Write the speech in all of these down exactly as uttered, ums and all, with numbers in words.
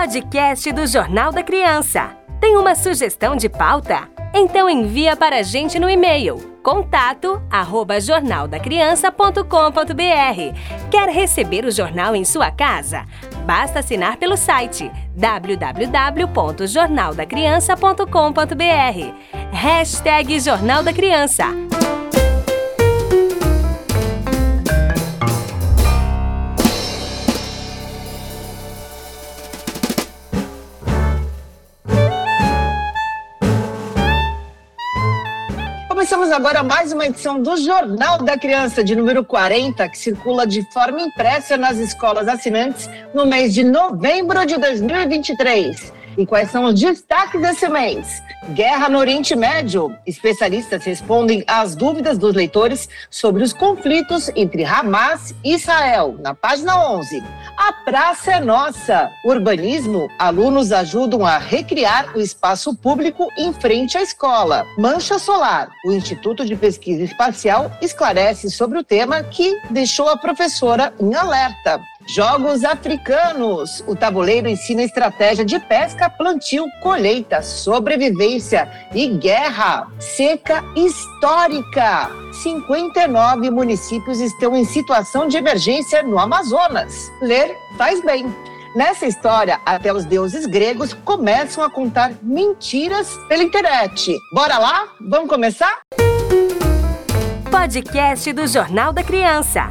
Podcast do Jornal da Criança. Tem uma sugestão de pauta? Então envia para a gente no e-mail contato arroba jornal da criança ponto com ponto br. Quer receber o jornal em sua casa? Basta assinar pelo site w w w ponto jornal da criança ponto com ponto br. Hashtag Jornal da Criança. Começamos agora mais uma edição do Jornal da Criança, de número quarenta, que circula de forma impressa nas escolas assinantes no mês de novembro de dois mil e vinte e três. E quais são os destaques desse mês? Guerra no Oriente Médio. Especialistas respondem às dúvidas dos leitores sobre os conflitos entre Hamas e Israel, na página onze. A Praça é Nossa. Urbanismo. Alunos ajudam a recriar o espaço público em frente à escola. Mancha solar. O Instituto de Pesquisa Espacial esclarece sobre o tema que deixou a professora em alerta. Jogos africanos. O tabuleiro ensina estratégia de pesca, plantio, colheita, sobrevivência e guerra. Seca histórica. cinquenta e nove municípios estão em situação de emergência no Amazonas. Ler faz bem. Nessa história, até os deuses gregos começam a contar mentiras pela internet. Bora lá? Vamos começar? Podcast do Jornal da Criança.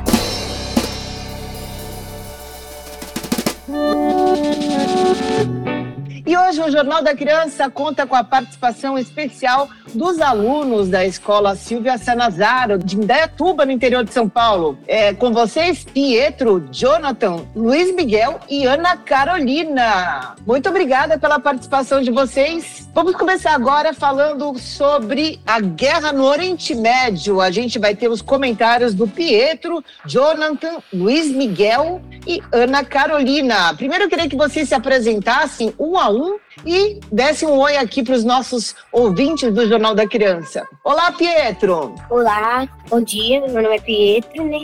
E hoje o Jornal da Criança conta com a participação especial dos alunos da Escola Silvia Sanazaro, de Indaiatuba, no interior de São Paulo. É, com vocês, Pietro, Jonathan, Luiz Miguel e Ana Carolina. Muito obrigada pela participação de vocês. Vamos começar agora falando sobre a guerra no Oriente Médio. A gente vai ter os comentários do Pietro, Jonathan, Luiz Miguel e Ana Carolina. Primeiro eu queria que vocês se apresentassem um a um e dessem um oi aqui para os nossos ouvintes do Jornal da Criança. Olá, Pietro! Olá, bom dia, meu nome é Pietro, né?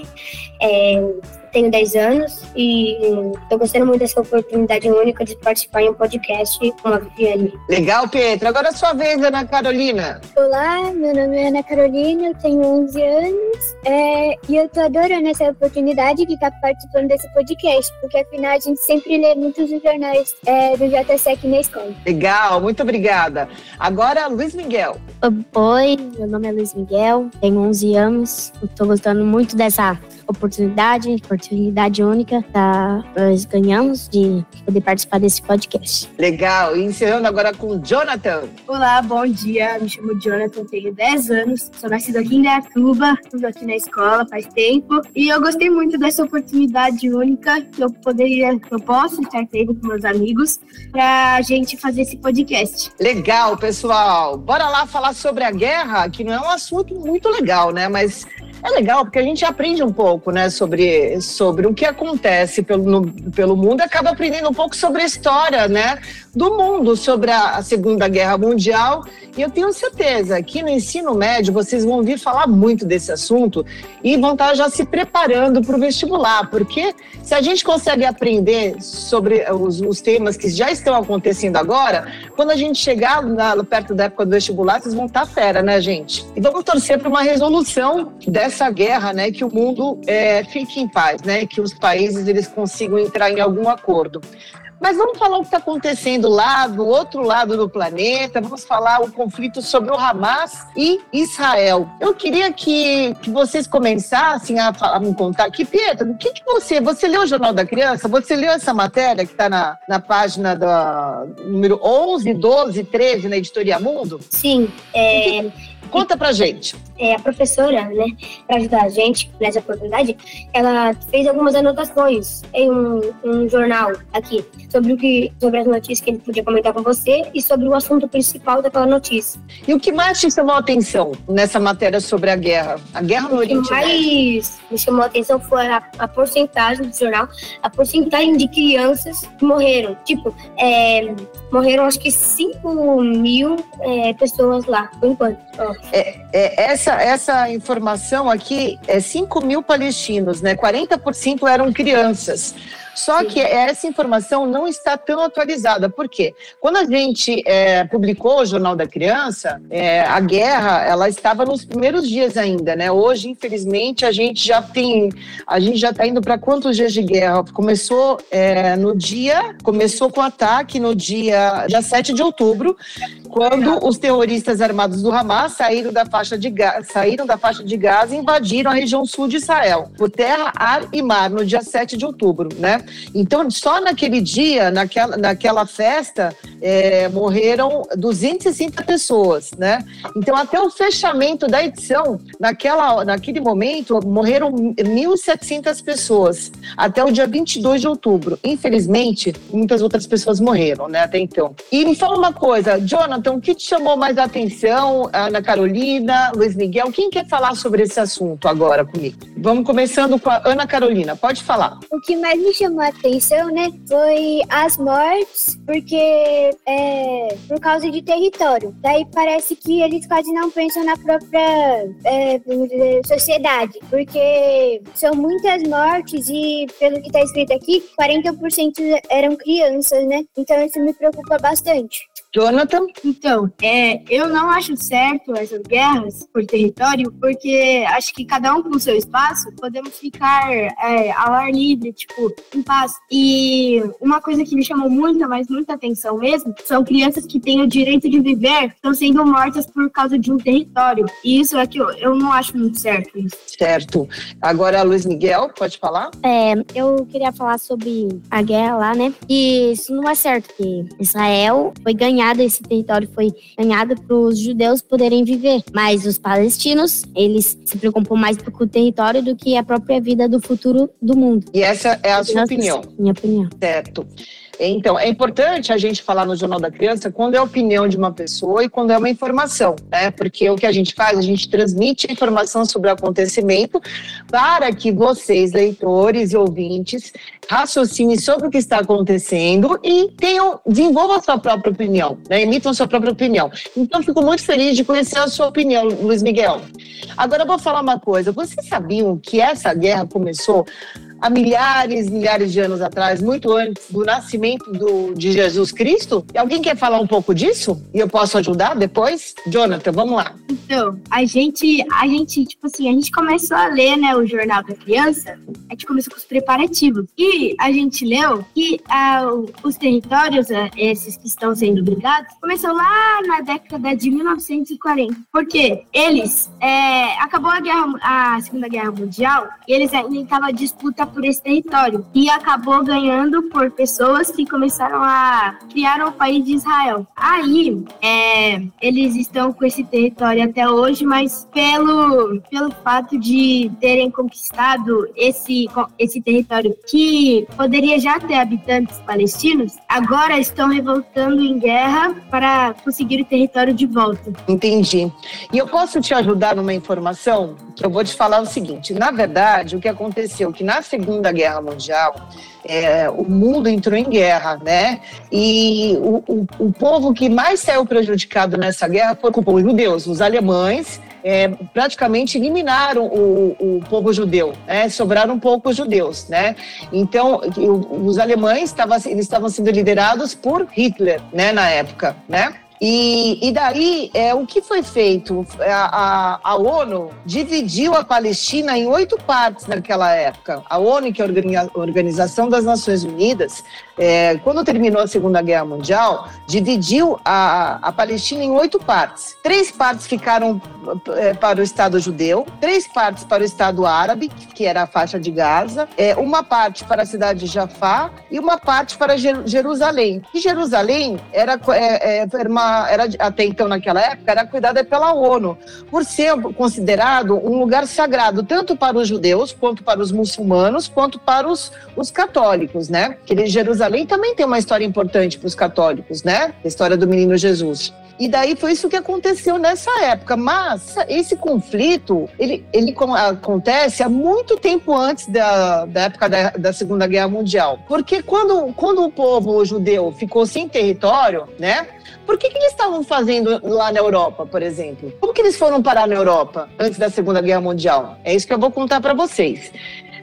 É, tenho dez anos e estou gostando muito dessa oportunidade única de participar em um podcast com a Viviane. Legal, Pietro. Agora é a sua vez, Ana Carolina. Olá, meu nome é Ana Carolina, eu tenho onze anos é, e eu estou adorando essa oportunidade de estar participando desse podcast, porque afinal a gente sempre lê muitos jornais é, do J S E C na escola. Legal, muito obrigada. Agora, Luiz Miguel. Oi, meu nome é Luiz Miguel, tenho onze anos, estou gostando muito dessa oportunidade, oportunidade única que nós ganhamos de poder participar desse podcast. Legal, e encerrando agora com o Jonathan. Olá, bom dia, me chamo Jonathan, tenho dez anos, sou nascido aqui em Indaiatuba, estou aqui na escola faz tempo e eu gostei muito dessa oportunidade única que eu poderia, que eu posso estar tendo com meus amigos para a gente fazer esse podcast. Legal, pessoal, bora lá falar sobre a guerra, que não é um assunto muito legal, né, mas é legal porque a gente aprende um pouco, né, sobre, sobre o que acontece pelo, no, pelo mundo, acaba aprendendo um pouco sobre a história, né, do mundo, sobre a, a Segunda Guerra Mundial. E eu tenho certeza que no ensino médio vocês vão ouvir falar muito desse assunto e vão estar já se preparando para o vestibular, porque se a gente consegue aprender sobre os, os temas que já estão acontecendo agora, quando a gente chegar na, perto da época do vestibular, vocês vão estar fera, né, gente? E vamos torcer para uma resolução dessa guerra, né, que o mundo é, fique em paz, né, que os países eles consigam entrar em algum acordo. Mas vamos falar o que está acontecendo lá do outro lado do planeta, vamos falar o conflito sobre o Hamas e Israel. Eu queria que, que vocês começassem a, a me contar aqui, Pietro, o que, que você, você leu o Jornal da Criança? Você leu essa matéria que está na, na página da número onze, doze, treze, na Editoria Mundo? Sim, é... Conta pra gente. É, a professora, né, para ajudar a gente nessa oportunidade, ela fez algumas anotações em um, um jornal aqui sobre, o que, sobre as notícias que ele podia comentar com você e sobre o assunto principal daquela notícia. E o que mais te chamou a atenção nessa matéria sobre a guerra? A guerra no Oriente Médio? O que mais me chamou a atenção foi a, a porcentagem do jornal, a porcentagem de crianças que morreram. Tipo, é, morreram acho que cinco mil é, pessoas lá, por enquanto. Oh. É, é, essa, essa informação aqui é cinco mil palestinos, né? quarenta por cento eram crianças. Só Sim. que essa informação não está tão atualizada. Por quê? Quando a gente é, publicou o Jornal da Criança, é, a guerra ela estava nos primeiros dias ainda, né? Hoje, infelizmente, a gente já tem, a gente já está indo para quantos dias de guerra? Começou é, no dia, começou com o ataque no dia, dia sete de outubro, quando os terroristas armados do Hamas saíram da faixa de Gaza, saíram da faixa de Gaza e invadiram a região sul de Israel, por terra, ar e mar, no dia sete de outubro, né? Então, só naquele dia, naquela, naquela festa, é, morreram duzentas e sessenta pessoas, né? Então, até o fechamento da edição, naquela, naquele momento, morreram mil e setecentas pessoas, até o dia vinte e dois de outubro. Infelizmente, muitas outras pessoas morreram, né, até então. E me fala uma coisa, Jonathan, o que te chamou mais a atenção? Ana Carolina, Luiz Miguel, quem quer falar sobre esse assunto agora comigo? Vamos começando com a Ana Carolina, pode falar. O que mais me chamou a atenção, né, foi as mortes, porque é por causa de território. Daí parece que eles quase não pensam na própria é, vamos dizer, sociedade, porque são muitas mortes e, pelo que está escrito aqui, quarenta por cento eram crianças, né? Então isso me preocupa bastante. Jonathan? Então, é, eu não acho certo essas guerras por território, porque acho que cada um com o seu espaço, podemos ficar é, ao ar livre, tipo, em paz. E uma coisa que me chamou muita, mas muita atenção mesmo, são crianças que têm o direito de viver, estão sendo mortas por causa de um território. E isso é que eu, eu não acho muito certo isso. Certo. Agora, Luiz Miguel, pode falar? É, eu queria falar sobre a guerra lá, né? E isso não é certo, porque Israel foi ganhado, esse território foi ganhado para os judeus poderem viver. Mas os palestinos, eles se preocupam mais com o território do que a própria vida do futuro do mundo. E essa é a sua opinião? Minha opinião. Certo. Então, é importante a gente falar no Jornal da Criança quando é a opinião de uma pessoa e quando é uma informação, né? Porque o que a gente faz, a gente transmite a informação sobre o acontecimento para que vocês, leitores e ouvintes, raciocinem sobre o que está acontecendo e tenham, desenvolvam a sua própria opinião, né? Emitam a sua própria opinião. Então, fico muito feliz de conhecer a sua opinião, Luiz Miguel. Agora, eu vou falar uma coisa. Vocês sabiam que essa guerra começou há milhares, milhares de anos atrás, muito antes do nascimento do, de Jesus Cristo? E alguém quer falar um pouco disso? E eu posso ajudar depois? Jonathan, vamos lá. Então, a gente, a gente, tipo assim, a gente começou a ler, né, o Jornal da Criança, a gente começou com os preparativos. E a gente leu que ah, os territórios, esses que estão sendo brigados, começou lá na década de mil novecentos e quarenta. Porque eles, é, acabou a, guerra, a Segunda Guerra Mundial, e eles ainda estavam a disputa por esse território. E acabou ganhando por pessoas que começaram a criar o país de Israel. Aí, é, eles estão com esse território até hoje, mas pelo, pelo fato de terem conquistado esse, esse território que poderia já ter habitantes palestinos, agora estão revoltando em guerra para conseguir o território de volta. Entendi. E eu posso te ajudar numa informação que eu vou te falar o seguinte. Na verdade, o que aconteceu, que na Segunda Guerra Mundial, é, o mundo entrou em guerra, né? E o, o, o povo que mais saiu prejudicado nessa guerra foi os judeus. Os alemães é, praticamente eliminaram o, o povo judeu, né? Sobraram poucos judeus, né? Então, os alemães estavam, eles estavam sendo liderados por Hitler, né? Na época, né? E, e daí, é, o que foi feito? A, a, a ONU dividiu a Palestina em oito partes naquela época. A ONU, que é a Organização das Nações Unidas, é, quando terminou a Segunda Guerra Mundial, dividiu a, a Palestina em oito partes. Três partes ficaram é, para o Estado judeu, três partes para o Estado árabe, que era a faixa de Gaza, é, uma parte para a cidade de Jafá e uma parte para Jerusalém. E Jerusalém era, é, era uma Era, até então, naquela época, era cuidada pela ONU, por ser considerado um lugar sagrado, tanto para os judeus, quanto para os muçulmanos, quanto para os, os católicos, né? Porque Jerusalém também tem uma história importante para os católicos, né? A história do menino Jesus. E daí foi isso que aconteceu nessa época. Mas esse conflito, ele, ele acontece há muito tempo antes da, da época da, da Segunda Guerra Mundial. Porque quando, quando o povo judeu ficou sem território, né? Por que que eles estavam fazendo lá na Europa, por exemplo? Como que eles foram parar na Europa antes da Segunda Guerra Mundial? É isso que eu vou contar para vocês.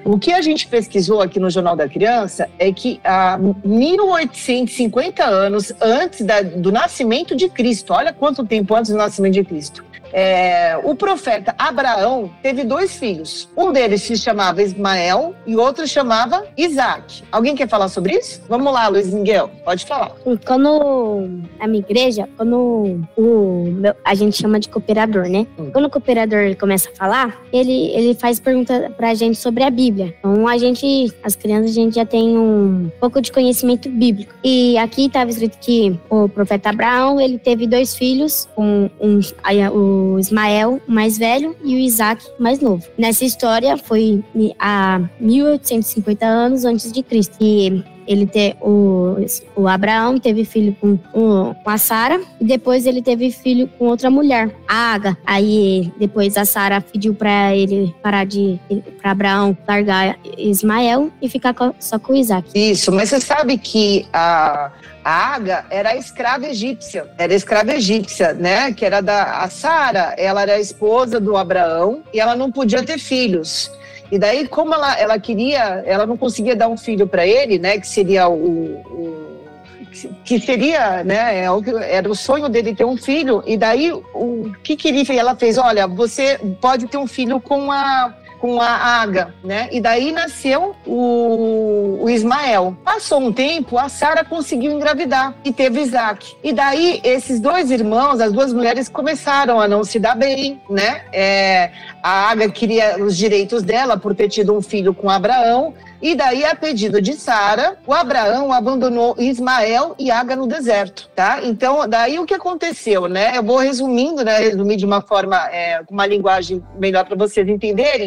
O que a gente pesquisou aqui no Jornal da Criança é que há mil oitocentos e cinquenta anos antes da, do nascimento de Cristo, olha quanto tempo antes do nascimento de Cristo, É, o profeta Abraão teve dois filhos. Um deles se chamava Ismael e o outro se chamava Isaac. Alguém quer falar sobre isso? Vamos lá, Luiz Miguel, pode falar. Quando a minha igreja, quando o meu, a gente chama de cooperador, né? Hum. Quando o cooperador começa a falar, ele, ele faz pergunta pra gente sobre a Bíblia. Então a gente, as crianças, a gente já tem um pouco de conhecimento bíblico. E aqui estava escrito que o profeta Abraão, ele teve dois filhos, um, um, o o Ismael, mais velho, e o Isaac, mais novo. Nessa história, foi há mil oitocentos e cinquenta anos antes de Cristo. E ele te, o, o Abraão teve filho com, com a Sara, e depois ele teve filho com outra mulher, a Aga. Aí depois a Sara pediu para ele parar de, para Abraão largar Ismael e ficar com, só com o Isaac. Isso, mas você sabe que a A Aga era a escrava egípcia, era a escrava egípcia, né? Que era da a Sara, ela era a esposa do Abraão e ela não podia ter filhos. E daí, como ela, ela queria, ela não conseguia dar um filho para ele, né? Que seria o, o que seria, né? Era o sonho dele ter um filho. E daí, o que que ele fez? Ela fez, olha, você pode ter um filho com a com a Aga, né? E daí nasceu o, o Ismael. Passou um tempo, a Sara conseguiu engravidar e teve Isaac. E daí esses dois irmãos, as duas mulheres começaram a não se dar bem, né? É, a Aga queria os direitos dela por ter tido um filho com Abraão. E daí, a pedido de Sara, o Abraão abandonou Ismael e Aga no deserto, tá? Então, daí o que aconteceu, né? Eu vou resumindo, né? Resumir de uma forma, é, com uma linguagem melhor para vocês entenderem.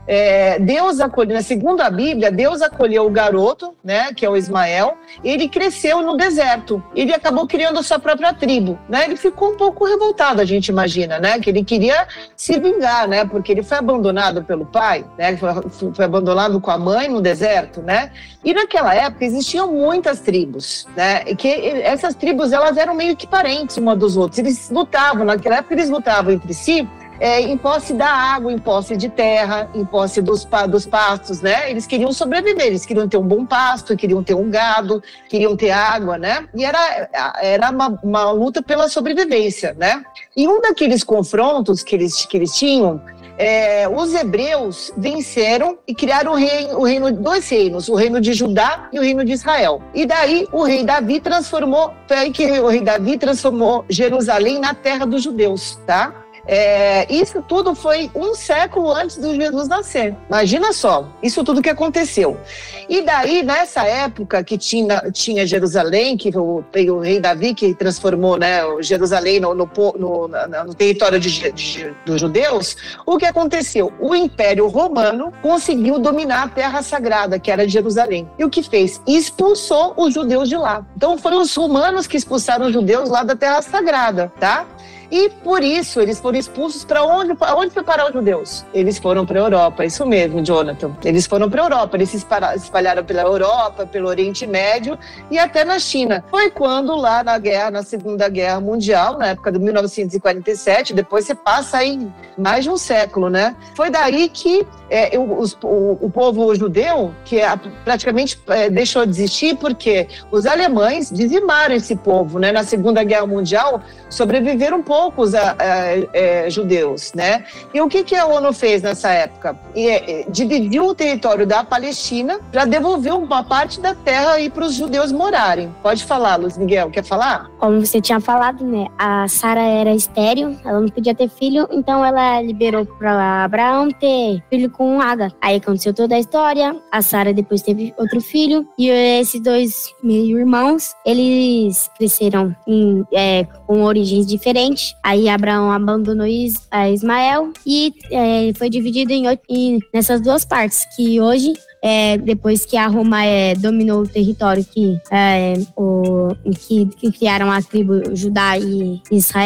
É, Deus acolheu, segundo a Bíblia, Deus acolheu o garoto, né? Que é o Ismael. Ele cresceu no deserto. Ele acabou criando a sua própria tribo, né? Ele ficou um pouco revoltado, a gente imagina, né? Que ele queria se vingar, né? Porque ele foi abandonado pelo pai, né? Foi, foi abandonado com a mãe no deserto. Deserto, né? E naquela época existiam muitas tribos, né? E que essas tribos, elas eram meio que parentes uma dos outros. Eles lutavam, naquela época eles lutavam entre si, é, em posse da água, em posse de terra, em posse dos, dos pastos, né? Eles queriam sobreviver, eles queriam ter um bom pasto, queriam ter um gado, queriam ter água, né? E era, era uma, uma luta pela sobrevivência, né? E um daqueles confrontos que eles, que eles tinham, É, os hebreus venceram e criaram o reino, o reino, dois reinos, o reino de Judá e o reino de Israel. E daí o rei Davi transformou, foi aí que o rei Davi transformou Jerusalém na terra dos judeus, tá? É, isso tudo foi um século antes do Jesus nascer. Imagina só, isso tudo que aconteceu. E daí, nessa época que tinha, tinha Jerusalém, que o, o rei Davi que transformou, né, Jerusalém no, no, no, no território de, de, dos judeus, o que aconteceu? O Império Romano conseguiu dominar a terra sagrada, que era Jerusalém. E o que fez? Expulsou os judeus de lá. Então foram os romanos que expulsaram os judeus lá da terra sagrada, tá? E por isso eles foram expulsos para onde? Para onde foi parar os judeus? Eles foram para a Europa, isso mesmo, Jonathan. Eles foram para a Europa, eles se espalharam pela Europa, pelo Oriente Médio e até na China. Foi quando lá na guerra, na Segunda Guerra Mundial, na época de mil novecentos e quarenta e sete, depois você passa aí mais de um século, né? Foi daí que é, os, o, o povo judeu, que é, praticamente é, deixou de existir, porque os alemães dizimaram esse povo, né? Na Segunda Guerra Mundial, sobreviveram poucos a, a, a, a, judeus, né? E o que, que a ONU fez nessa época? E, é, dividiu o território da Palestina para devolver uma parte da terra aí para os judeus morarem. Pode falar, Luiz Miguel, quer falar? Como você tinha falado, né? A Sara era estéril, ela não podia ter filho, então ela liberou para Abraão ter filho com Aga. Aí aconteceu toda a história, a Sara depois teve outro filho, e esses dois meio-irmãos, eles cresceram em, é, com origens diferentes. Aí Abraão abandonou Is, a Ismael e é, foi dividido em, em, nessas duas partes, que hoje, é, depois que a Roma é, dominou o território que, é, o, que, que criaram a tribo Judá e Israel,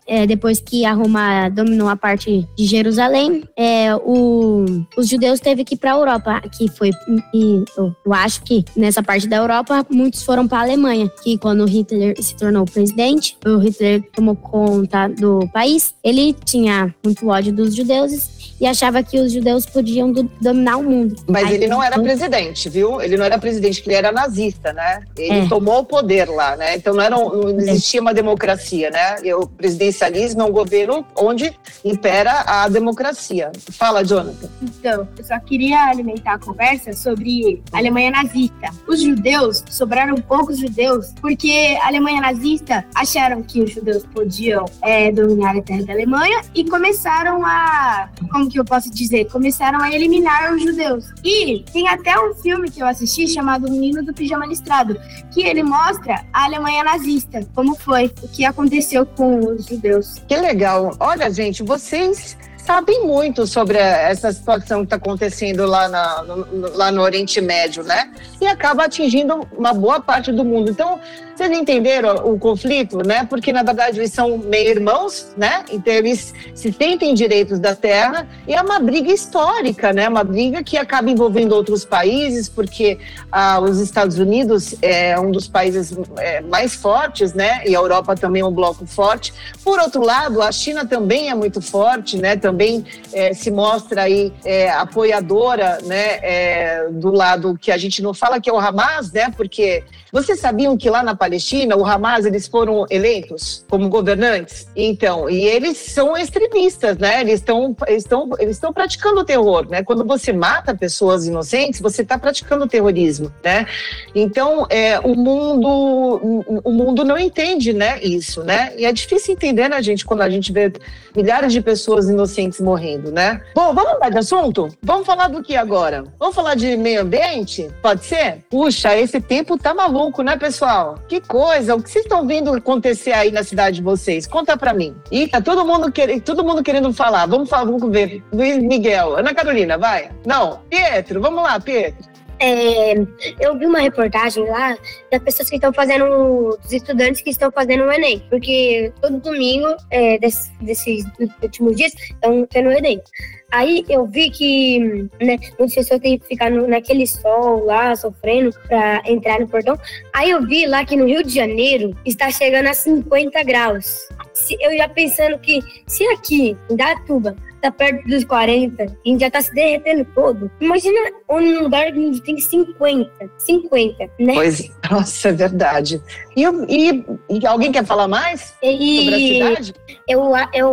é, depois que a Roma dominou a parte de Jerusalém, é, o, os judeus teve que ir para a Europa, que foi, e, eu, eu acho que nessa parte da Europa, muitos foram para a Alemanha, que quando Hitler se tornou presidente, o Hitler tomou conta do país, ele tinha muito ódio dos judeus e achava que os judeus podiam do, dominar o mundo. Mas Aí, ele não era então, presidente, viu? Ele não era presidente, ele era nazista, né? Ele É. tomou o poder lá, né? Então não, era um, não existia uma democracia, né? E o presidencialismo é um governo onde impera a democracia. Fala, Jonathan. Então, eu só queria alimentar a conversa sobre a Alemanha nazista. Os judeus, sobraram poucos judeus, porque a Alemanha nazista acharam que os judeus podiam é, dominar a terra da Alemanha e começaram a, como que eu posso dizer, começaram a eliminar os judeus. E tem até um filme que eu assisti chamado O Menino do Pijama Listrado, que ele mostra a Alemanha nazista, como foi, o que aconteceu com os judeus. Que legal. Olha, gente, vocês sabem muito sobre essa situação que está acontecendo lá, na, no, lá no Oriente Médio, né? E acaba atingindo uma boa parte do mundo. Então, vocês entenderam o conflito, né? Porque, na verdade, eles são meio-irmãos, né? Então, eles se sentem direitos da terra e é uma briga histórica, né? Uma briga que acaba envolvendo outros países, porque ah, os Estados Unidos é um dos países é, mais fortes, né? E a Europa também é um bloco forte. Por outro lado, a China também é muito forte, né? Também é, se mostra aí é, apoiadora, né? É, do lado que a gente não fala que é o Hamas, né? Porque vocês sabiam que lá na Palestina, o Hamas, eles foram eleitos como governantes? Então, e eles são extremistas, né? Eles estão estão eles estão praticando terror, né? Quando você mata pessoas inocentes, você está praticando terrorismo, né? Então, é, o mundo o mundo não entende, né, isso, né? E é difícil entender, né, gente, quando a gente vê milhares de pessoas inocentes morrendo, né? Bom, vamos mudar de assunto? Vamos falar do que agora? Vamos falar de meio ambiente? Pode ser? Puxa, esse tempo tá maluco, né, pessoal? Que coisa! O que vocês estão vendo acontecer aí na cidade de vocês? Conta pra mim. Ih, tá todo mundo, quer... todo mundo querendo falar. Vamos falar, vamos ver. Luiz Miguel, Ana Carolina, vai. Não, Pietro, vamos lá, Pietro. É, eu vi uma reportagem lá das pessoas que estão fazendo, dos estudantes que estão fazendo o Enem, porque todo domingo é, desse, desses últimos dias estão tendo o Enem. Aí eu vi que, né, muitas pessoas têm que ficar no, naquele sol lá, sofrendo para entrar no portão. Aí eu vi lá que no Rio de Janeiro está chegando a cinquenta graus. Se, eu já pensando que se aqui em Datuba tá perto dos quarenta, a gente já tá se derretendo todo. Imagina um lugar que tem cinquenta, cinquenta, né? Pois, nossa, é verdade. E, e, e alguém quer falar mais e, sobre a cidade? Eu,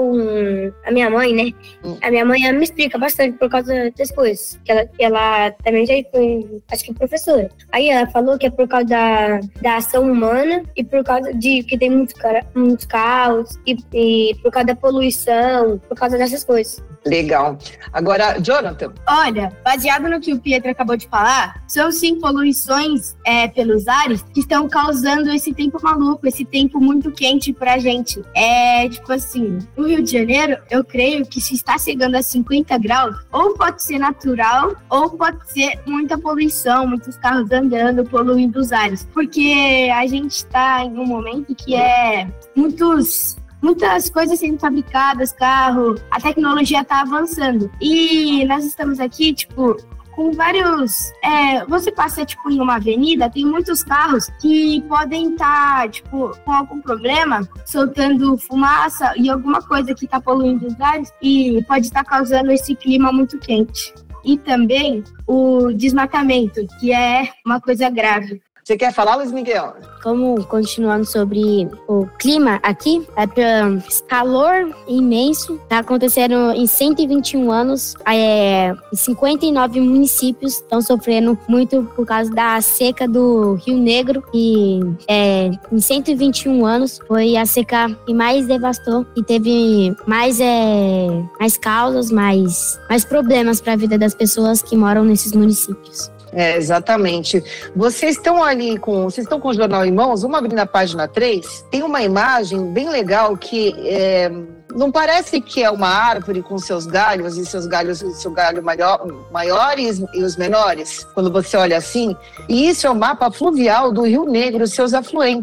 eu, a minha mãe, né? Hum. A minha mãe ela me explica bastante por causa das coisas. Que ela, ela também já foi, acho que professora. Aí ela falou que é por causa da, da ação humana e por causa de que tem muitos, muitos carros e, e por causa da poluição, por causa dessas coisas. Legal. Agora, Jonathan. Olha, baseado no que o Pietro acabou de falar, são sim poluições é, pelos ares que estão causando esse tempo maluco, esse tempo muito quente pra gente. É, tipo assim, no Rio de Janeiro, eu creio que se está chegando a cinquenta graus, ou pode ser natural, ou pode ser muita poluição, muitos carros andando, poluindo os ares. Porque a gente tá em um momento que é muitos... Muitas coisas sendo fabricadas, carro, a tecnologia está avançando. E nós estamos aqui, tipo, com vários... É, você passa, tipo, em uma avenida, tem muitos carros que podem estar, tá, tipo, com algum problema, soltando fumaça e alguma coisa que está poluindo os ares e pode estar tá causando esse clima muito quente. E também o desmatamento, que é uma coisa grave. Você quer falar, Luiz Miguel? Como, continuando sobre o clima aqui, é pra calor imenso, tá acontecendo em cento e vinte e um anos, é, cinquenta e nove municípios estão sofrendo muito por causa da seca do Rio Negro, e é, em cento e vinte e um anos foi a seca que mais devastou e teve mais, é, mais causas, mais, mais problemas para a vida das pessoas que moram nesses municípios. É, exatamente. Vocês estão ali com... Vocês estão com o jornal em mãos? Vamos abrir na página três. Tem uma imagem bem legal que é, não parece que é uma árvore com seus galhos e seus galhos, seu galho maior, maiores e os menores, quando você olha assim. E isso é o mapa fluvial do Rio Negro e seus afluentes.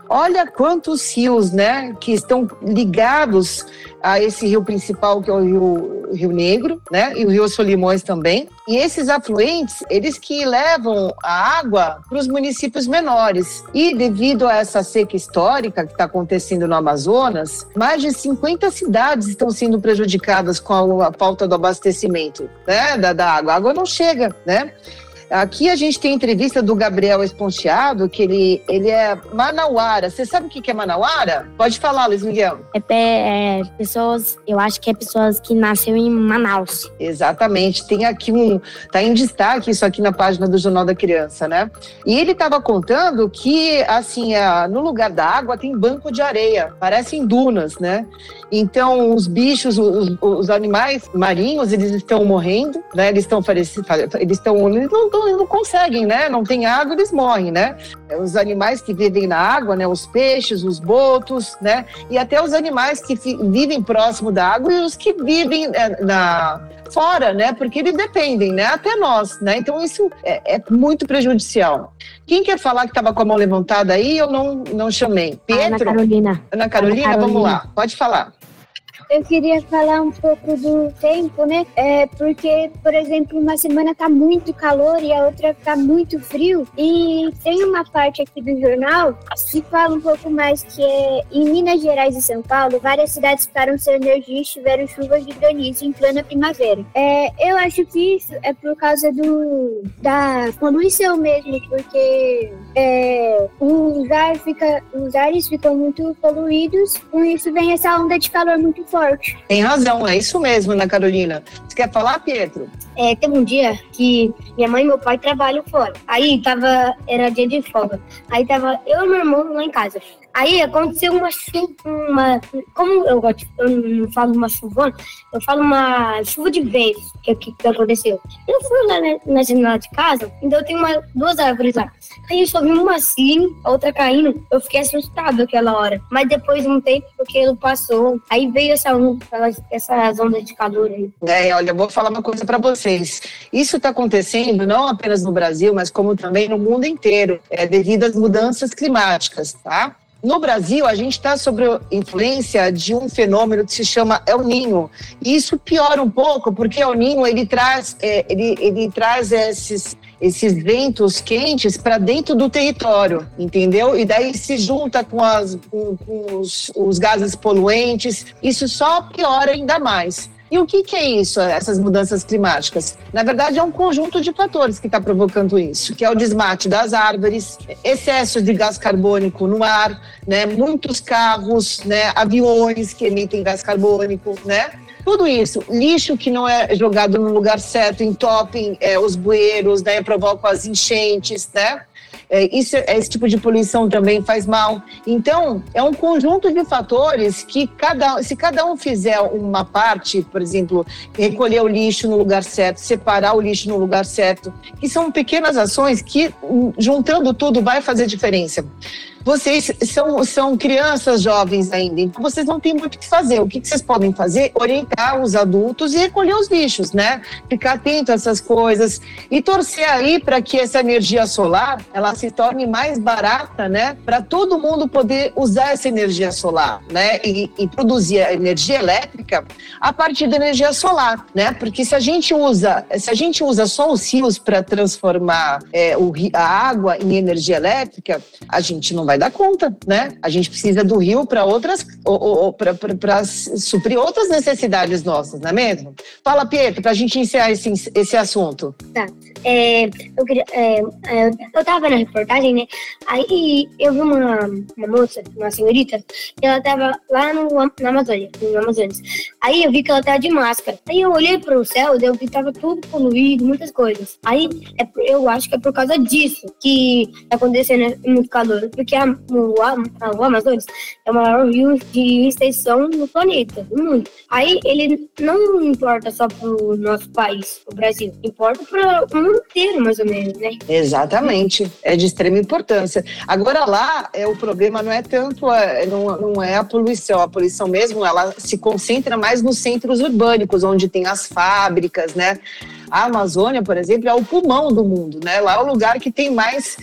Olha quantos rios, né, que estão ligados a esse rio principal, que é o Rio, Rio Negro, né, e o Rio Solimões também. E esses afluentes, eles que levam a água para os municípios menores. E devido a essa seca histórica que está acontecendo no Amazonas, mais de cinquenta cidades estão sendo prejudicadas com a, a falta do abastecimento, né, da, da água. A água não chega, né? Aqui a gente tem entrevista do Gabriel Esponteado, que ele, ele é manauara. Você sabe o que é manauara? Pode falar, Luiz Miguel. É, é pessoas, eu acho que é pessoas que nasceram em Manaus. Exatamente. Tem aqui um... Tá em destaque isso aqui na página do Jornal da Criança, né? E ele estava contando que, assim, a, no lugar da água tem banco de areia. Parecem dunas, né? Então, os bichos, os, os animais marinhos, eles estão morrendo, né? Eles estão eles estão eles não, não, não conseguem, né? Não tem água, eles morrem, né? Os animais que vivem na água, né? Os peixes, os botos, né? E até os animais que fi, vivem próximo da água e os que vivem é, na fora, né? Porque eles dependem, né? Até nós, né? Então, isso é, é muito prejudicial. Quem quer falar que estava com a mão levantada aí? Eu não, não chamei. Pedro? Ana Carolina. Ana Carolina, Ana Carolina, vamos lá. Pode falar. Eu queria falar um pouco do tempo, né? É porque, por exemplo, uma semana tá muito calor e a outra tá muito frio. E tem uma parte aqui do jornal que fala um pouco mais que é em Minas Gerais e São Paulo, várias cidades ficaram sem energia e tiveram chuvas de granizo em plena primavera. É, eu acho que isso é por causa do, da poluição mesmo, porque é, os, ar fica, os ares ficam muito poluídos, com isso vem essa onda de calor muito forte. Forte. Tem razão, é isso mesmo, Ana Carolina. Você quer falar, Pietro? É, teve um dia que minha mãe e meu pai trabalham fora. Aí tava, era dia de folga. Aí tava eu e meu irmão lá em casa. Aí aconteceu uma chuva, uma, como eu, eu não falo uma chuvona, eu falo uma chuva de vento que, que, que aconteceu. Eu fui lá na, na janela de casa, então tem uma, duas árvores lá. Aí eu só vi uma assim, a outra caindo, eu fiquei assustado aquela hora. Mas depois de um tempo, porque ele passou, aí veio essa, essas ondas de calor aí. É, olha, eu vou falar uma coisa para vocês. Isso está acontecendo não apenas no Brasil, mas como também no mundo inteiro, é, devido às mudanças climáticas, tá? No Brasil, a gente está sob a influência de um fenômeno que se chama El Niño. E isso piora um pouco, porque El Niño, ele traz, é, ele, ele traz esses, esses ventos quentes para dentro do território, entendeu? E daí se junta com, as, com, com os, os gases poluentes, isso só piora ainda mais. E o que, que é isso, essas mudanças climáticas? Na verdade, é um conjunto de fatores que está provocando isso, que é o desmate das árvores, excesso de gás carbônico no ar, né? Muitos carros, né? Aviões que emitem gás carbônico, né? Tudo isso, lixo que não é jogado no lugar certo, entopem é, os bueiros, né? Provocam as enchentes, né? É, isso, esse tipo de poluição também faz mal. Então, é um conjunto de fatores que, cada, se cada um fizer uma parte, por exemplo, recolher o lixo no lugar certo, separar o lixo no lugar certo, que são pequenas ações que, juntando tudo, vai fazer diferença. Vocês são, são crianças jovens ainda, então vocês não têm muito o que fazer. O que vocês podem fazer? Orientar os adultos e recolher os lixos, né? Ficar atento a essas coisas e torcer aí para que essa energia solar, ela se torne mais barata, né? Para todo mundo poder usar essa energia solar, né? E, e produzir a energia elétrica a partir da energia solar, né? Porque se a gente usa, se a gente usa só os rios para transformar é, o, a água em energia elétrica, a gente não vai dar conta, né? A gente precisa do rio para outras, para suprir outras necessidades nossas, não é mesmo? Fala, Pietro, para a gente encerrar esse, esse assunto. Tá. É, eu, queria, é, eu tava na reportagem, né? Aí eu vi uma, uma moça, uma senhorita, que ela tava lá no, na Amazônia, no Amazonas. Aí eu vi que ela tava de máscara. Aí eu olhei pro céu, eu vi que tava tudo poluído, muitas coisas. Aí é, eu acho que é por causa disso que tá acontecendo muito calor, porque a, o, a, o Amazonas é o maior rio de extensão no planeta, no mundo. Aí ele não importa só pro nosso país, o Brasil, importa para o mundo inteiro, mais ou menos, né? Exatamente, é de extrema importância. Agora lá, é, o problema não é tanto, a, não, não é a poluição, a poluição mesmo, ela se concentra mais nos centros urbânicos, onde tem as fábricas, né? A Amazônia, por exemplo, é o pulmão do mundo, né? Lá é o lugar que tem mais,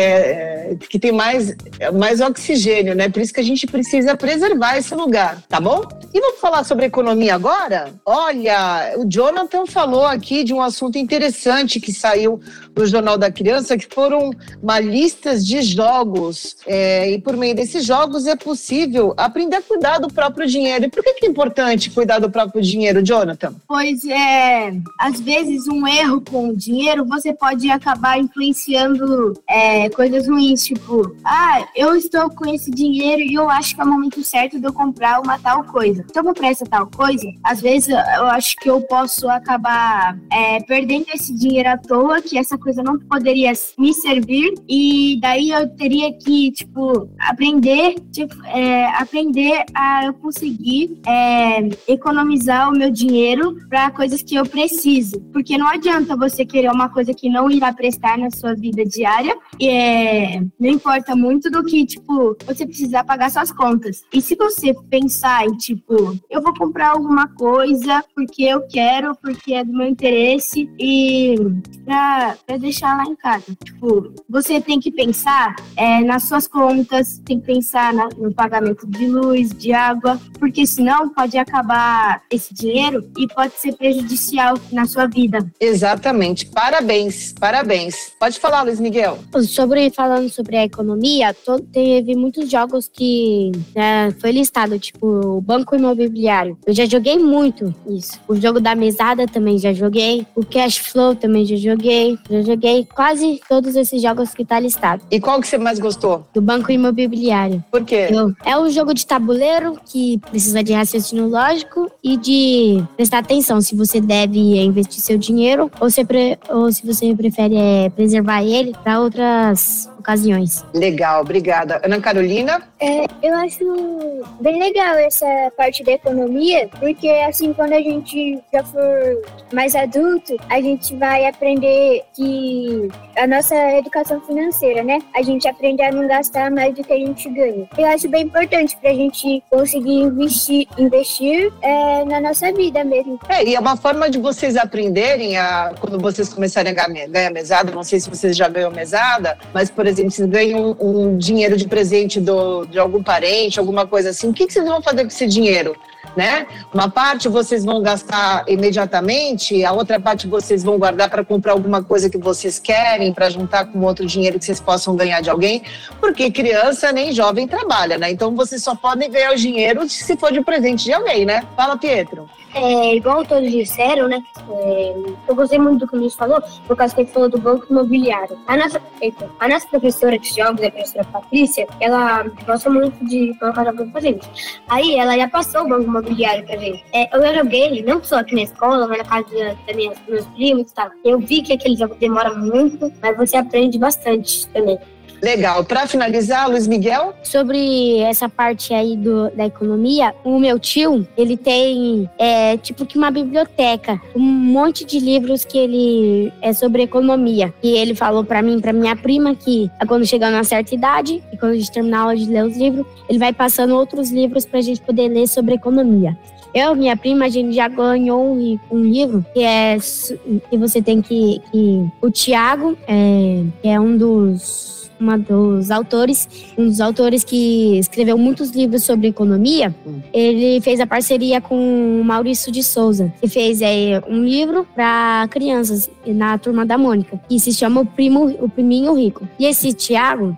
é, que tem mais, mais oxigênio, né? Por isso que a gente precisa preservar esse lugar, tá bom? E vamos falar sobre economia agora? Olha, o Jonathan falou aqui de um assunto interessante que saiu no Jornal da Criança, que foram uma lista de jogos, é, e por meio desses jogos é possível aprender a cuidar do próprio dinheiro. E por que, que é importante cuidar do próprio dinheiro, Jonathan? Pois é, às vezes um erro com o dinheiro, você pode acabar influenciando é, coisas ruins, tipo, ah, eu estou com esse dinheiro e eu acho que é o momento certo de eu comprar uma tal coisa. Se eu comprar essa tal coisa, às vezes eu acho que eu posso acabar é, perdendo esse dinheiro à toa, que essa coisa não poderia me servir, e daí eu teria que, tipo, aprender, tipo, é, aprender a eu conseguir é, economizar o meu dinheiro para coisas que eu preciso, porque não adianta você querer uma coisa que não irá prestar na sua vida diária, e é, não importa muito do que, tipo, você precisar pagar suas contas. E se você pensar em, tipo, eu vou comprar alguma coisa porque eu quero, porque é do meu interesse, e pra, pra deixar lá em casa, tipo, você tem que pensar é, nas suas contas, tem que pensar na, no pagamento de luz, de água, porque senão pode acabar esse dinheiro e pode ser prejudicial na sua vida. Exatamente. Parabéns, parabéns. Pode falar, Luiz Miguel. Sobre, falando sobre a economia, to, teve muitos jogos que né, foi listado, tipo o Banco Imobiliário. Eu já joguei muito isso. O jogo da mesada também já joguei. O Cash Flow também já joguei. Já joguei quase todos esses jogos que tá listado. E qual que você mais gostou? Do Banco Imobiliário. Por quê? Eu, é um jogo de tabuleiro que precisa de raciocínio lógico e de prestar atenção se você deve investir seu dinheiro ou se, pre, ou se você prefere é, preservar ele para outras ocasiões. Legal, obrigada. Ana Carolina? É, eu acho bem legal essa parte da economia, porque assim, quando a gente já for mais adulto, a gente vai aprender que a nossa educação financeira, né? A gente aprende a não gastar mais do que a gente ganha. Eu acho bem importante pra gente conseguir investir, investir é, na nossa vida mesmo. É, e é uma forma de vocês aprenderem, a, quando vocês começarem a ganhar, ganhar mesada, não sei se vocês já ganham mesada, mas, por exemplo, vocês ganham um, um dinheiro de presente do, de algum parente, alguma coisa assim, o que, que vocês vão fazer com esse dinheiro? Né? Uma parte vocês vão gastar imediatamente, a outra parte vocês vão guardar para comprar alguma coisa que vocês querem, para juntar com outro dinheiro que vocês possam ganhar de alguém, porque criança nem jovem trabalha, né? Então vocês só podem ganhar o dinheiro se for de presente de alguém, né? Fala, Pietro. É, igual todos disseram, né? É, eu gostei muito do que o Luiz falou, por causa que ele falou do Banco Imobiliário. A nossa, eita, a nossa professora de jogos, a professora Patrícia, ela gosta muito de colocar jogos pra gente. Aí ela já passou o Banco Imobiliário pra gente. É, eu joguei, não só aqui na escola, mas na casa da minha, dos meus primos e tal. Eu vi que aquele jogo demora muito, mas você aprende bastante também. Legal. Para finalizar, Luiz Miguel? Sobre essa parte aí do, da economia, o meu tio, ele tem é, tipo que uma biblioteca, um monte de livros que ele é sobre economia. E ele falou pra mim, pra minha prima, que quando chegar numa certa idade, e quando a gente terminar a aula de ler os livros, ele vai passando outros livros pra gente poder ler sobre economia. Eu, minha prima, a gente já ganhou um, um livro que é que você tem que... que o Tiago é, que é um dos... uma dos autores, um dos autores que escreveu muitos livros sobre economia, hum. ele fez a parceria com o Maurício de Souza, que fez é, um livro para crianças na Turma da Mônica, que se chama O, Primo, o Priminho Rico. E esse Tiago,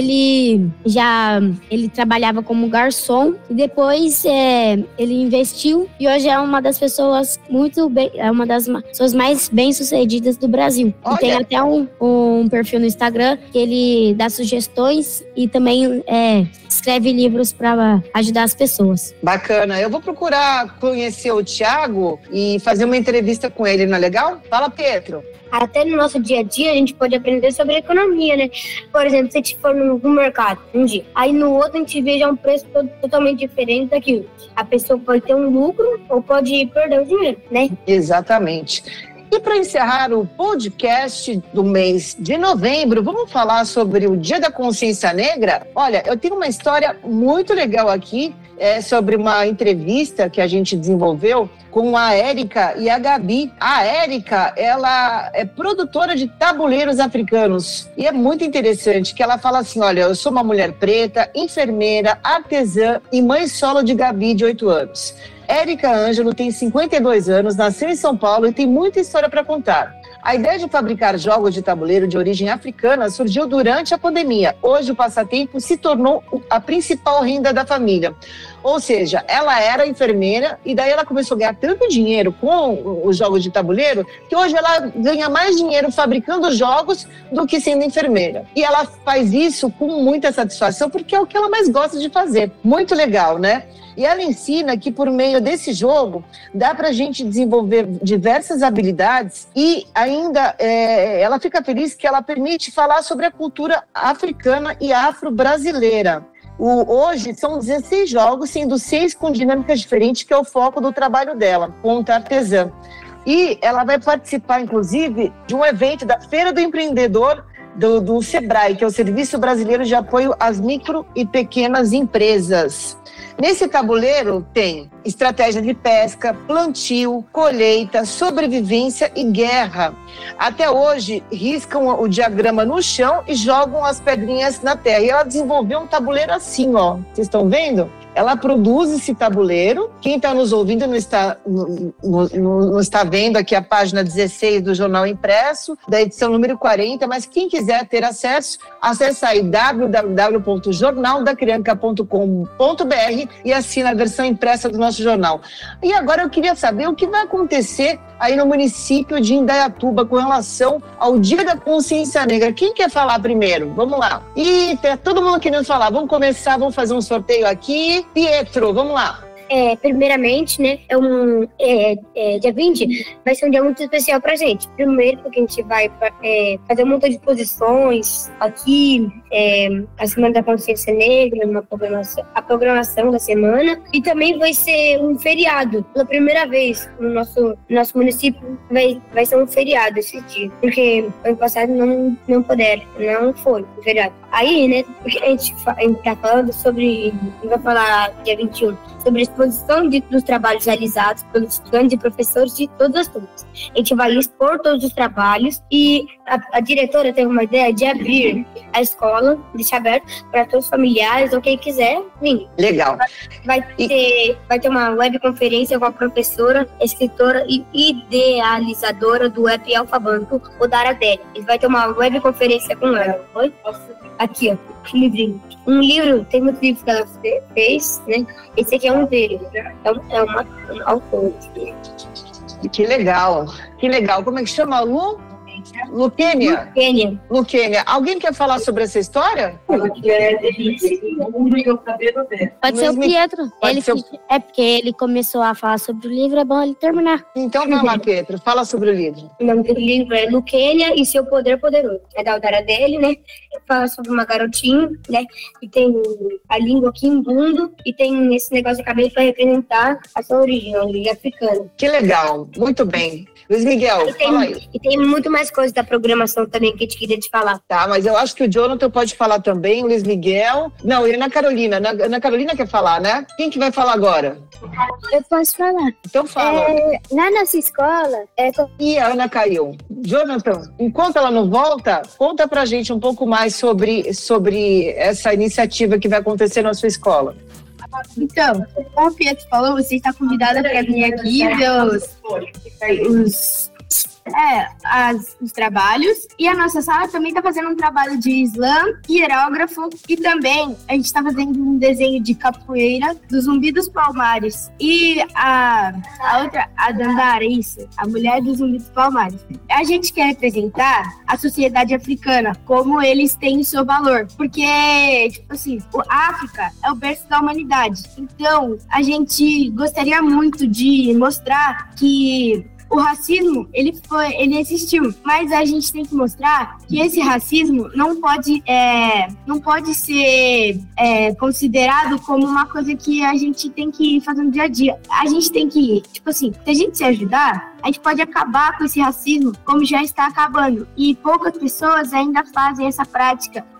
ele já ele trabalhava como garçom e depois é, ele investiu e hoje é uma das pessoas muito bem, é uma das pessoas mais bem-sucedidas do Brasil. E tem até um, um perfil no Instagram que ele dá sugestões e também é, escreve livros para ajudar as pessoas. Bacana. Eu vou procurar conhecer o Tiago e fazer uma entrevista com ele, não é legal? Fala, Pietro. Até no nosso dia a dia a gente pode aprender sobre economia, né? Por exemplo, se a gente for no mercado um dia, aí no outro a gente vê já um preço todo, totalmente diferente daquilo. A pessoa pode ter um lucro ou pode perder o dinheiro, né? Exatamente. E para encerrar o podcast do mês de novembro, vamos falar sobre o Dia da Consciência Negra? Olha, eu tenho uma história muito legal aqui é sobre uma entrevista que a gente desenvolveu com a Érica e a Gabi. A Érica, ela é produtora de tabuleiros africanos e é muito interessante que ela fala assim, olha, eu sou uma mulher preta, enfermeira, artesã e mãe solo de Gabi, de oito anos. Érica Ângelo tem cinquenta e dois anos, nasceu em São Paulo e tem muita história para contar. A ideia de fabricar jogos de tabuleiro de origem africana surgiu durante a pandemia. Hoje o passatempo se tornou a principal renda da família. Ou seja, ela era enfermeira e daí ela começou a ganhar tanto dinheiro com os jogos de tabuleiro que hoje ela ganha mais dinheiro fabricando jogos do que sendo enfermeira. E ela faz isso com muita satisfação porque é o que ela mais gosta de fazer. Muito legal, né? E ela ensina que por meio desse jogo dá para a gente desenvolver diversas habilidades e ainda é, ela fica feliz que ela permite falar sobre a cultura africana e afro-brasileira. O, hoje são dezesseis jogos, sendo seis com dinâmicas diferentes, que é o foco do trabalho dela, conta artesã. E ela vai participar, inclusive, de um evento da Feira do Empreendedor do, do SEBRAE, que é o Serviço Brasileiro de Apoio às Micro e Pequenas Empresas. Nesse tabuleiro tem estratégia de pesca, plantio, colheita, sobrevivência e guerra. Até hoje, riscam o diagrama no chão e jogam as pedrinhas na terra. E ela desenvolveu um tabuleiro assim, ó. Vocês estão vendo? Ela produz esse tabuleiro. Quem está nos ouvindo não está, não, não, não está vendo aqui a página dezesseis do Jornal Impresso, da edição número quarenta, mas quem quiser ter acesso, acesse aí w w w ponto jornal da criança ponto com ponto b r e assina a versão impressa do nosso jornal. E agora eu queria saber o que vai acontecer aí no município de Indaiatuba com relação ao Dia da Consciência Negra. Quem quer falar primeiro? Vamos lá. Ih, tá todo mundo querendo falar. Vamos começar, vamos fazer um sorteio aqui. Pietro, vamos lá. É, primeiramente, né, é um, é, é, dia vinte vai ser um dia muito especial pra gente. Primeiro, porque a gente vai é, fazer um monte de exposições aqui, é, a Semana da Consciência Negra, uma programação, a programação da semana, e também vai ser um feriado. Pela primeira vez no nosso, nosso município vai, vai ser um feriado esse dia, porque ano passado não, não puderam, não foi um feriado. Aí, né, porque a gente, a gente tá falando sobre, a gente vai falar dia vinte e um, sobre a exposição de, dos trabalhos realizados pelos estudantes e professores de todas as turmas. A gente vai expor todos os trabalhos e a, a diretora tem uma ideia de abrir a escola, deixar aberto para todos os familiares ou quem quiser vir. Legal. Vai ter, vai ter uma webconferência com a professora, escritora e idealizadora do app Alfabanco, Odara Deli. Ele vai ter uma webconferência com ela. Oi? Aqui, ó, um livrinho. Um livro, tem muitos livros que ela fez, né? Esse aqui é um deles. É, um, é uma um autor. Que legal, que legal. Como é que chama, Lu? Luquênia? Luquênia. Luquênia. Alguém quer falar sobre essa história? Pode ser o Pietro. Ele ser o... É porque ele começou a falar sobre o livro, é bom ele terminar. Então vai lá, Pietro, fala sobre o livro. O nome do livro é Luquênia e Seu Poder Poderoso. É da autora dele, né? Fala sobre uma garotinha, né? Que tem a língua quimbundo e tem esse negócio de cabelo para representar a sua origem, a origem africana. Que legal, muito bem. Luiz Miguel, e tem, fala aí. E tem muito mais coisas da programação também que a gente queria te falar. Tá, mas eu acho que o Jonathan pode falar também, o Luiz Miguel. Não, e a Ana Carolina. Ana, Ana Carolina quer falar, né? Quem que vai falar agora? Eu posso falar. Então fala. É, na nossa escola... É... E a Ana caiu. Jonathan, enquanto ela não volta, conta pra gente um pouco mais sobre, sobre essa iniciativa que vai acontecer na sua escola. Então, como o Pietro falou, você está convidada para vir aqui ver os, os, é, as, os trabalhos. E a nossa sala também está fazendo um trabalho de slam, hierógrafo e também a gente está fazendo um desenho de capoeira do Zumbi dos Palmares. E a, a outra, a Dandara, isso, a mulher do Zumbi dos Palmares. A gente quer representar a sociedade africana, como eles têm o seu valor. Porque, tipo assim, a África é o berço da humanidade. Então, a gente gostaria muito de mostrar que o racismo, ele, foi, ele existiu, mas a gente tem que mostrar que esse racismo não pode, é, não pode ser é, considerado como uma coisa que a gente tem que fazer no dia a dia. A gente tem que, tipo assim, se a gente se ajudar, a gente pode acabar com esse racismo como já está acabando. E poucas pessoas ainda fazem essa prática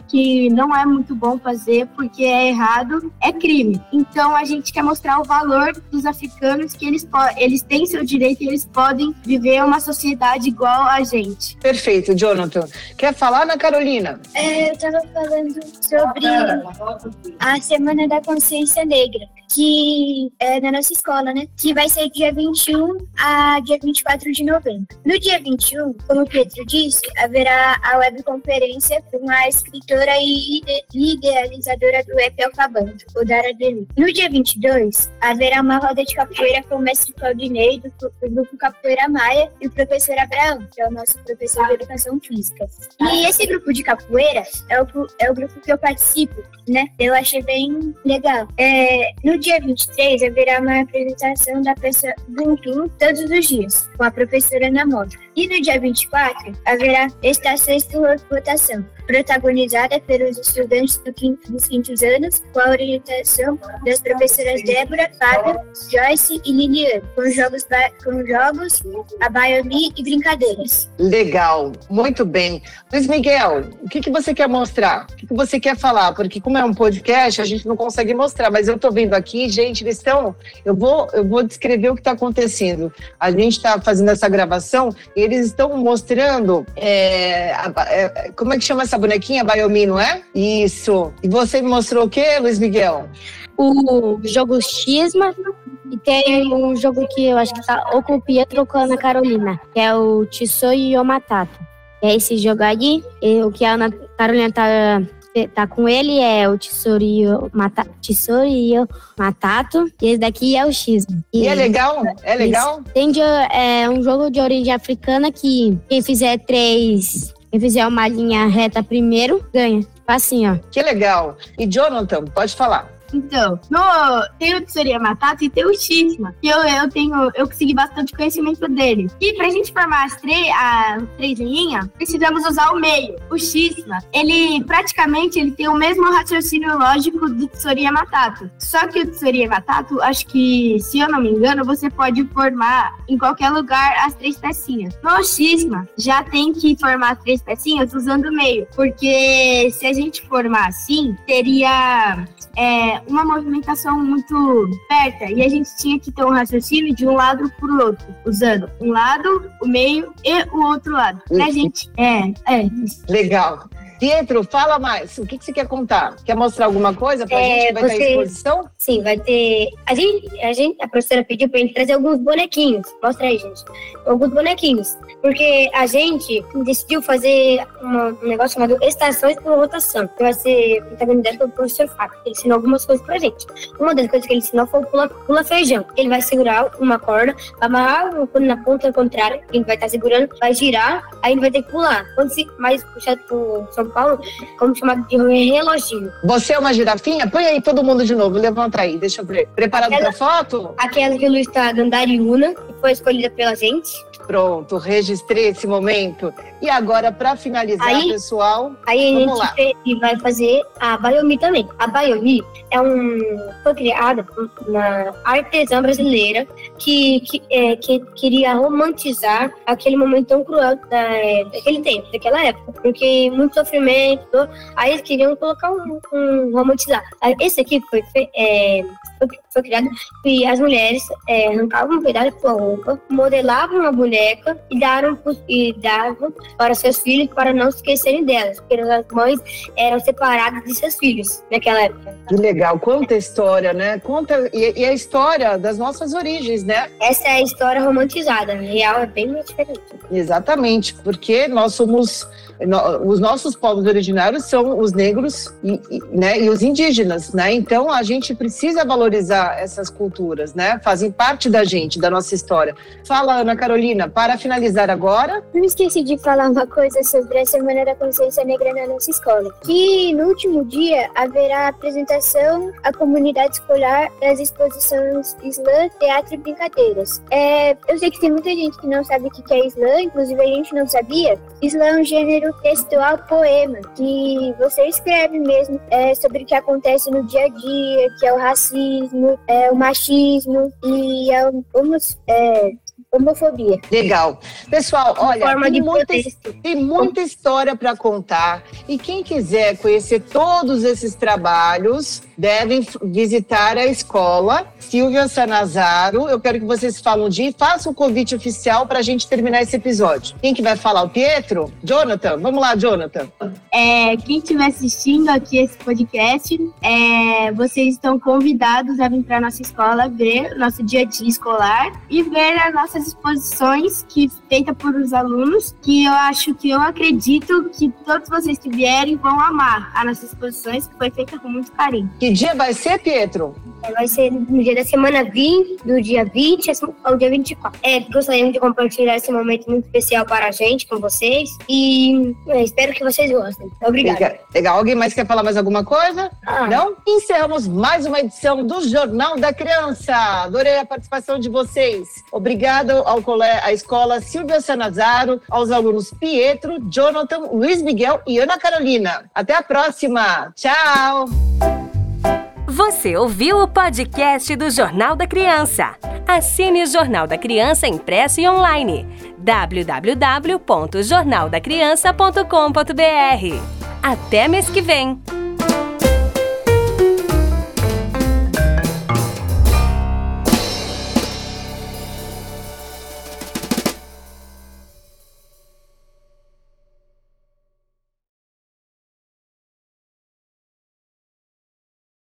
que não é muito bom fazer porque é errado, é crime. Então a gente quer mostrar o valor dos africanos, que eles, eles têm seu direito e eles podem viver uma sociedade igual a gente. Perfeito, Jonathan. Quer falar, Ana Carolina? É, eu estava falando sobre a Semana da Consciência Negra, que é na nossa escola, né? Que vai ser dia vinte e um a dia vinte e quatro de novembro. No dia vinte e um, como o Pedro disse, haverá a webconferência com a escritora e idealizadora do rap Alfabanto, Odara Deli. No dia vinte e dois, haverá uma roda de capoeira com o mestre Claudinei do, do grupo Capoeira Maia e o professor Abraão, que é o nosso professor de educação física. E esse grupo de capoeira é o, é o grupo que eu participo, né? Eu achei bem legal. É, no dia vinte e três, haverá uma apresentação da peça Ubuntu todos os dias, com a professora Ana Moura. E no dia vinte e quatro, haverá estações de votação, protagonizada pelos estudantes do quinto, dos quintos anos, com a orientação das professoras Débora, Fábio, Joyce e Liliane, com jogos, com jogos a Baiomi e brincadeiras. Legal, muito bem. Luiz Miguel, o que, que você quer mostrar? O que, que você quer falar? Porque como é um podcast, a gente não consegue mostrar, mas eu estou vendo aqui, gente, eles estão... Eu vou, eu vou descrever o que está acontecendo. A gente está fazendo essa gravação e eles estão mostrando... É, a, é, como é que chama essa bonequinha? Baiomi, não é? Isso. E você me mostrou o quê, Luiz Miguel? O jogo Xisma. E tem um jogo que eu acho que tá ou com o Pietro ou com a Ana Carolina, que é o Tsoi Yomatato. É esse jogo aí, e o que a Ana Carolina tá, tá com ele é o Tsoi Yomatato, e esse daqui é o Xisma. E, e é legal? É legal? Tem de, é, um jogo de origem africana que quem fizer três, quem fizer uma linha reta primeiro, ganha. Assim, ó. Que legal. E Jonathan, pode falar. Então, no, tem o Tsoi Yomatato e tem o Xisma, que eu, eu tenho, eu consegui bastante conhecimento dele. E pra gente formar as três, as três linhas, precisamos usar o meio. O Xisma, ele praticamente ele tem o mesmo raciocínio lógico do Tsoi Yomatato. Só que o Tsoi Yomatato, acho que, se eu não me engano, você pode formar em qualquer lugar as três pecinhas. No Xisma, já tem que formar as três pecinhas usando o meio, porque se a gente formar assim, teria... É, uma movimentação muito perto e a gente tinha que ter um raciocínio de um lado para o outro, usando um lado, o meio e o outro lado. Pra uhum. gente, é, é. Legal. Pietro, fala mais. O que, que você quer contar? Quer mostrar alguma coisa pra é, gente? Vai você... ter exposição? Sim, vai ter... A gente, a gente, a professora pediu pra gente trazer alguns bonequinhos. Mostra aí, gente. Alguns bonequinhos. Porque a gente decidiu fazer uma, um negócio chamado Estações de Rotação, que vai ser protagonizado pelo professor Fábio. Ele ensinou algumas coisas pra gente. Uma das coisas que ele ensinou foi o pula, pula feijão. Ele vai segurar uma corda, amarrar na ponta contrária, que ele vai estar segurando, vai girar, aí ele vai ter que pular. Quando se mais puxado pro São Paulo, como chamado de reloginho. Você é uma girafinha? Põe aí todo mundo de novo, levanta aí, deixa eu ver. Preparado aquela, pra foto? Aquela que o Luiz está dando a Ariuna, que foi escolhida pela gente. Pronto, registrei esse momento. E agora, para finalizar, aí, pessoal, aí a gente fez, vai fazer a Baiomi também. A Baiomi é um, foi criada uma artesã brasileira que, que, é, que queria romantizar aquele momento tão cruel da, daquele tempo, daquela época. Porque muito sofrimento, aí eles queriam colocar um, um romantizar. Esse aqui foi, é, foi, foi criado e as mulheres é, arrancavam um pedaço da roupa, modelavam uma boneca e davam, e davam para seus filhos para não se esquecerem delas, porque as mães eram separadas de seus filhos naquela época. Que legal, conta a história, né? Conta, e, e a história das nossas origens, né? Essa é a história romantizada, na real é bem muito diferente. Exatamente, porque nós somos, os nossos povos originários são os negros e, e, né, e os indígenas, né? Então a gente precisa valorizar essas culturas, né? Fazem parte da gente, da nossa história. Fala, Ana Carolina, para finalizar agora. Eu esqueci de falar uma coisa sobre a Semana da Consciência Negra na nossa escola. Que no último dia haverá a apresentação à comunidade escolar das exposições Islã, Teatro e Brincadeiras. É, eu sei que tem muita gente que não sabe o que é Islã, inclusive a gente não sabia. Islã é um gênero textual poema, que você escreve mesmo é, sobre o que acontece no dia a dia, que é o racismo, é, o machismo e é, vamos, é, homofobia. Legal. Pessoal, olha, Forma tem de muita, protesto. tem muita história para contar. E quem quiser conhecer todos esses trabalhos, devem f- visitar a escola Silvia Sanazaro. Eu quero que vocês falem um dia e façam um convite oficial para a gente terminar esse episódio. Quem que vai falar? O Pietro? Jonathan? Vamos lá, Jonathan. É, quem estiver assistindo aqui esse podcast, é, vocês estão convidados a vir para nossa escola ver o nosso dia a dia escolar e ver as nossas exposições que feita por os alunos, que eu acho que eu acredito que todos vocês que vierem vão amar as nossas exposições, que foi feita com muito carinho. Que dia vai ser, Pietro? É, vai ser no dia da semana vinte, do dia vinte ao dia vinte e quatro. É, gostaríamos de compartilhar esse momento muito especial para a gente, com vocês. E é, espero que vocês gostem. Obrigada. Legal. Legal. Alguém mais quer falar mais alguma coisa? Ah. Não? Encerramos mais uma edição do Jornal da Criança. Adorei a participação de vocês. Obrigado ao cole... à escola Silvia Sanazaro, aos alunos Pietro, Jonathan, Luiz Miguel e Ana Carolina. Até a próxima. Tchau! Você ouviu o podcast do Jornal da Criança. Assine o Jornal da Criança impresso e online. w w w ponto jornal da criança ponto com ponto b r. Até mês que vem!